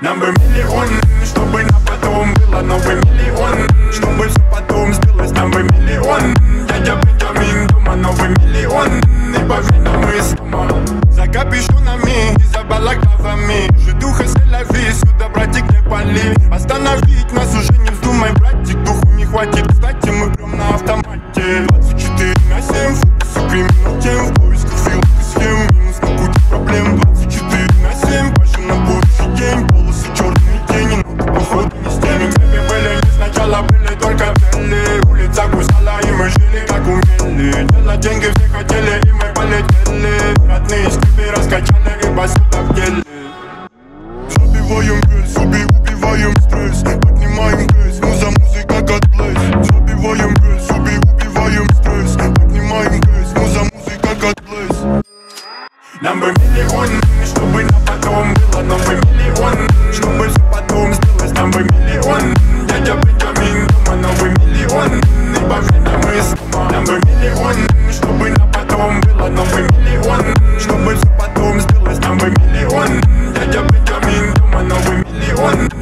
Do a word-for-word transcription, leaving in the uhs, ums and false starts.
Нам бы миллион, чтобы на потом было новый миллион, чтобы все потом сбилось, нам бы миллион. Дядя Бенджамин дома, новый миллион. И поверь нам, мы с ума. За капюшонами и за балаклавами je духа c'est la vie, сюда, братик, не пали. Остановить нас уже не вздумай, братик, духу не хватит. Кстати, мы прям на автомате. Двадцать четыре на семь, фокусы криминал тем. В поисках филок и схем, минус на пути проблем. Двадцать четыре на семь, пашу на будущий день. Полосы черные тени, но походу не с теми. Клипы были не сначала, были только цели. Улица гусала, и мы жили как умели. Делать деньги все хотели, и мы полетели. Родные скрипы раскачали, и посуда в деле. Забиваем вес, уби, убиваем стресс. Поднимаем вес, муза, музыка, God bless. Забиваем вес, уби, убиваем стресс. Поднимаем вес, муза, музыка, God bless. Нам бы миллион, чтобы на потом было новый миллион, чтобы все потом сбилось, нам бы миллион. Дядя Бенджамин дома, новый миллион. И поверь нам, мы с ума. Нам бы миллион, чтобы на потом было новый миллион, чтобы все потом сбилось, нам бы миллион. Дядя Бенджамин дома, новый миллион.